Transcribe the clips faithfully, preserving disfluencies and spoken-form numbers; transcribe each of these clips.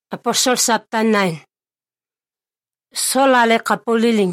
Apostol chapter nine. Sol ale kapuliling.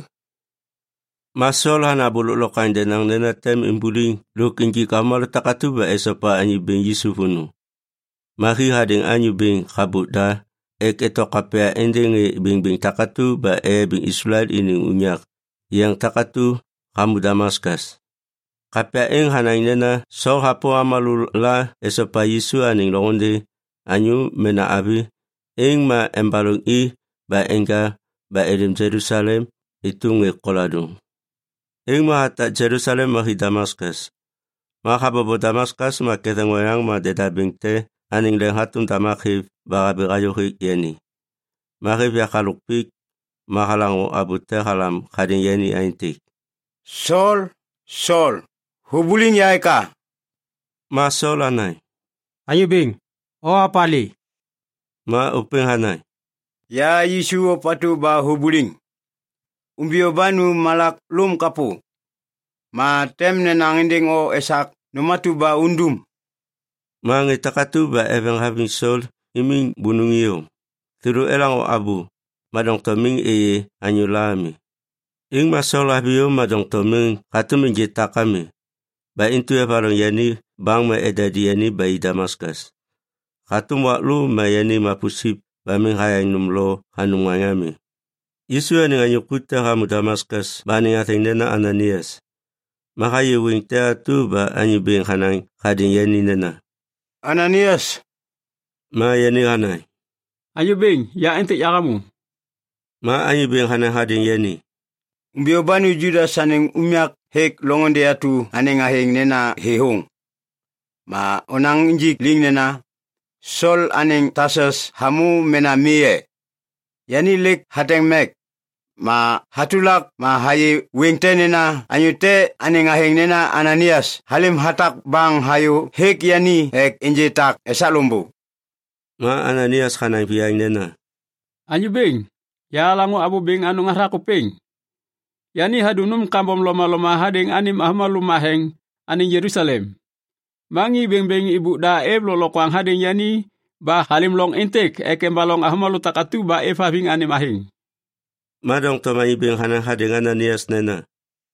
Masol hana bululokan denang nena tem imbuling lukinji kamal takatu ba esopa anyi ben Yisufunu. Mari hading anyi ben kabuda ek eto kapea endenge ben ben takatu ba e ben Israel ini unyak yang takatu kamu Damaskas. Kapea eng hanay nena sol hapo amalula esopa Yisu aning longonde anyu mena abi eng ma embalong i ba enga ba edem Jerusalem itu nge koladung. Eng ma hata Jerusalem mahi Damaskas. Ma hababo Damaskas ma kethengoyang ma dedabingte aning leng hatun tamakhiv ba gabigayohi yeni. Mahib ya kalukpik ma halango abute halam kadin yeni aintik. Sol, Sol, hubuling yai ka. Ma Sol anay. Ayo bing, o apali. Ma uping hanay. Ya Yisu o patu ba hubuling. Umbio banu malak lum kapu. Ma tem nenanginding o esak numatu ba undum. Ma ngitakatu ba evang having Sol iming bunungiyo. Tiru elang o abu madong toming eye anyulami. Ing ma Sol abiyo madong toming katuming jitakami. Ba intu ya parang yani bang ma edadi yani ba i Damaskas. Katum waklu ma yani mapusip ba ming hayang numlo hanung ngayami. Yisu ani nganyukuta kamu Damaskas ba ni ating nena Ananias. Makayi wing te atu ba anyi bing hanang kading yani nena. Ananias. Ma yani hanay. Ayo bing, ya ente ya kamu. Ma anyi bing hanang kading yani. Umbio banu Judas saning umyak hek longonde atu aneng aheng nena hehong. Ma onang injik ling nena. Sol aneng tasas hamu mena miye. Yani lek hateng mek. Ma hatulak ma hayi wengte nena anyute aneng aheng nena Ananias. Halim hatak bang hayu hek yani hek injitak esalumbu. Ma Ananias kanang piyang nena. Ayo bing, ya lango abu bing anu ngarako ping. Yani hadunum kambom loma-loma hading anim ahmalumaheng aning Yerusalem. Mangi beng-beng ibu da eb lolokwang hading yani ba halim long intek ekem balong ahmalu takatu ba eva bing anim ahing. Madong tomai beng hanang hading Ananias nena.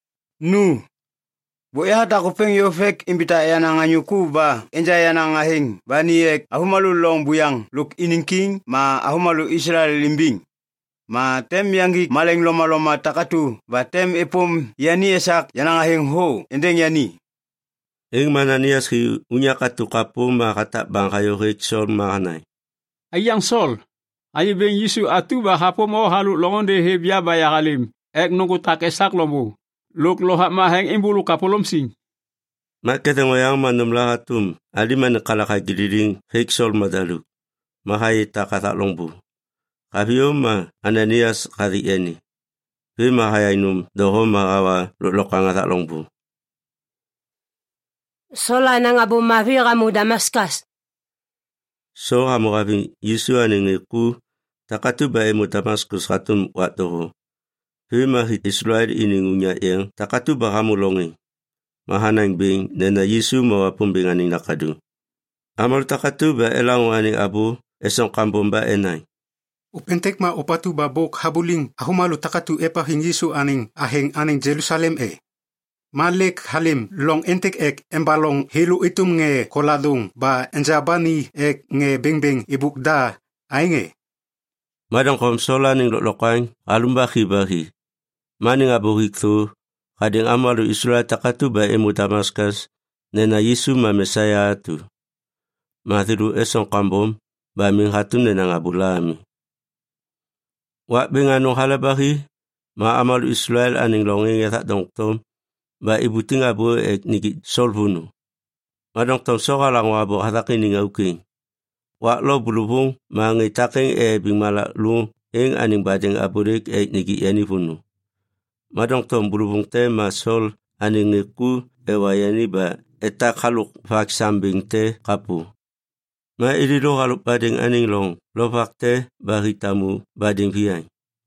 Nu. Boya hata kupeng yo fek imbita yanang anyuku ba enja yanang ahing ba niek ahumalu long buyang luk iningking ma ahumalu Israel limbing. Ma tem yangi maleng loma-loma takatu ba tem epom yani esak yanang ahing ho endeng yani. Ing Ananias hi unya katu kapu ma kata bang kayo hek Sol ma hanay. Ayang Sol, ayo bing Yisu atu ba hapo mo halu longonde hebya ba ya halim. Ek nunggu tak esak lomu. Luk lohak maheng imbulu kapolom sing. Ma kethengoyang manum lahatum ali man kalaka gililing hek Sol madaluk. Mahayi takata longbu. Kabiyo ma Ananias kari yani. Pi mahayainum doho magawa lulokang ata longbu. Sol anang abu mavi kamu Damaskas. So hamu kabing Yisu aning iku takatu ba emu Damaskus katum watoho. Pi mahi Israel ining unya yang takatu ba kamu longeng. Mahanang bing nena Yisu mawapun bing aning nakadu. Amal takatu ba elang aning abu esong kampong ba enay. Upentek ma opatu ba bok habuling ahumalu takatu epa hing Yisu aning aheng aning Jerusalem e. Malek halim long entek ek embalong hilu itum nge koladung ba enjabani ek nge bengbeng ibukda ainge. Madang komsola ning lokokang alumba khibahi. Maning abuhik tu kading amalu Israel takatu ba emu Damaskas nena Yisu ma Mesaya atu. Mathiru esong kambom ba ming hatun nena ngabulami. Wak bingano halabahi ma amalu Israel aning longeng yatak dongtom ba ibuting abo ek niki Sol bunu. Madong tom soka lang wabo hatakin ning auking. Wak lo bulubung ma ngitaking e bing malak lu ing aning badeng aburik ek niki yani bunu. Madong tom bulubung te ma Sol aning ngiku ewa yani ba etak haluk fak sambing te kapu. Ma ililo haluk badeng aning long lo fak te ba hitamu badeng piyang.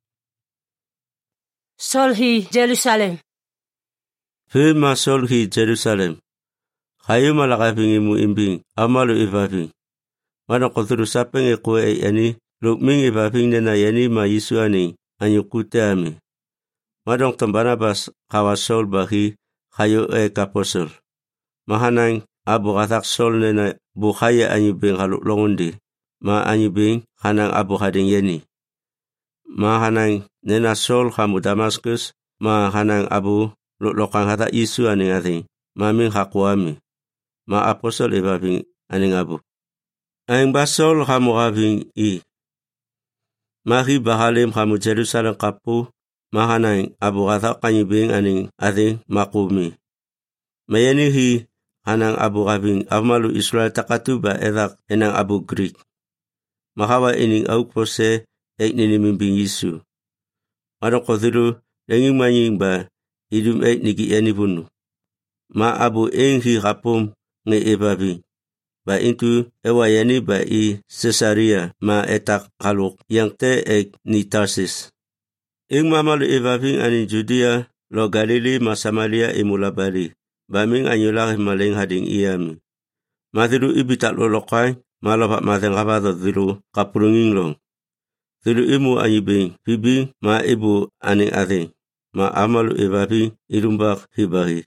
Sol hi Jerusalem. Pi ma Sol hi Jerusalem. Kayo malakaping imu imbing amalu ibabing. Madong konturu sapeng e kue e yani Lukming ibabing nena yani ma Yesu aning anyukute ami. Madong tambanabas kawasol bahi kayo e kaposol. Mahanang abu katak sol nena bukhaya anyubing haluklongundi. Ma anyubing hanang abu hading yani. Mahanang nena sol kamu Damaskus. Ma hanang abu luklokang hatak Yesu aning ating. Maming hakuami. Ma aposol ibabing aning abu. Aing basol kamu abing i. Mahi bahalim kamu Jerusalem kapu. Mahanang abu katak kanyubing aning ating makumi. Mayani hi hanang abu kabing amalu Israel takatu ba edak enang abu Greek. Mahawa ining au pose ek ninimimbing Yesu. Madong kodhiru lenging manying ba idum ek niki yani bunu. Ma abu eng hi kapum nge ebabi. Ba intu ewa yani ba i Caesarea ma etak kaluk yang te ek ni Tarsis. Ing mamalu ebabing aning Judea lo Galili ma Samaria imulabali. Baming anyulaki maleng hading iyami. Mathiru ibitak lolokai malapak mateng kapado thiru kapurunging long. Thiru imu anyibing pibing ma ibu aning ating. Ma amalu ebabing irumbak hibahi.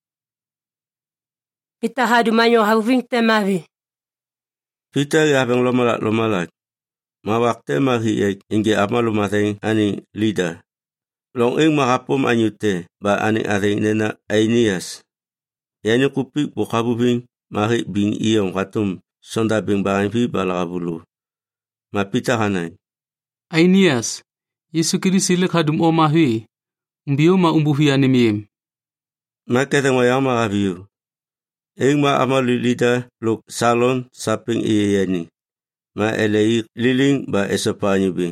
Pita hadu manyo having temavi. Pita yabeng lomalak lomalak. Ma wakte mahi ek inge amalu mateng aning lida. Long ing makapum anyute ba aning ating nena Aeneas. Yani kupik bukabubing mahi bing iyong katum sonda bing bangfi balakabulu. Mapita kanay. Aeneas, Yesu Kristo kadum o mahi, umbiyo ma umbuhi animiem. Maketang wayang makabiyo. Ing ma amalilida luk salon saping iyayani. Ma elei liling ba esopanyo bing.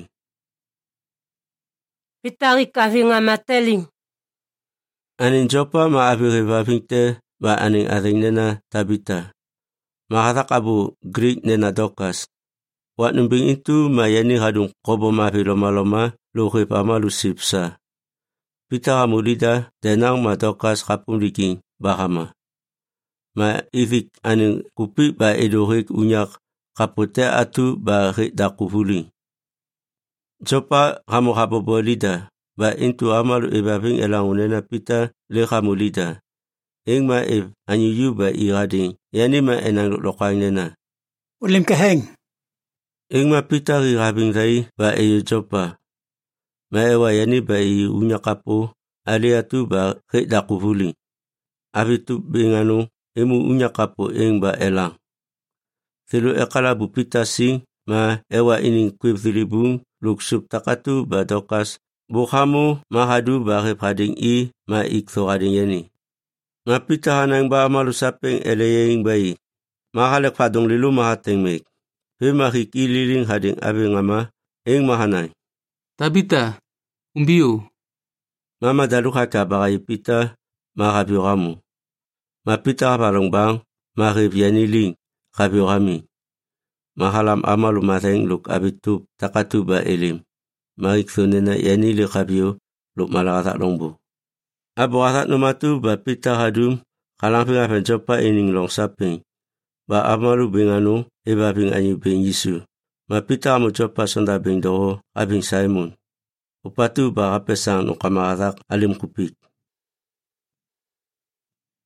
Pitari kavinga mateling. Anin jopa ma abiribabing te ba aning ating nena Tabita. Makatak abu Greek nena Dokas. Wat numbing itu mayani hadung kobo mapi loma-loma luki pamalu sipsa. Pita kamulida denang ma Dokas kapung liking bahama. Ma ivik aning kupi ba edurik unyak kapute atu ba rik dakuhuling. Jopa kamu kabobolida ba intu amalu ibabing elang unena pita le kamulida. Ing ma ib anyuyu ba irading, yani ma enang lokang nena. Ulim kaheng. Ing ma pita rirabing rai ba iyo jopa. Ma ewa yani ba iyo unyakapo, aliatu ba rik dakuhuling. Abitu binganu, imu unyakapo ing ba elang. Thilu ekalabu pita sing, ma ewa ining kwib thilibung, luksub takatu ba Dokas, bukhamu mahadu ba ripading i, ma iktho rading yani. Mapita hanang ba amalu sapeng eleyeng bayi. Mahalek padong lilu mahateng mek. Pe makikililing hading abing ama eng mahanay. Tabita, umbiyo. Mama daluka ka bagay pita makabiyo kamu. Mapita kapalong bang makibyaniling kabiyo kami. Mahalam amalu mateng luk abitub takatu ba elim. Makikthunin na yanili kabiyo luk malakatak longbo. Abo atat numatu ba pita hadum kalamping apen jopa ining long saping. Ba amalu binganu eba bing anyu bing Yesu. Ma pita amu jopa sonda bing doho abing Simon. Upatu ba kapesang no kamakatak alim kupik.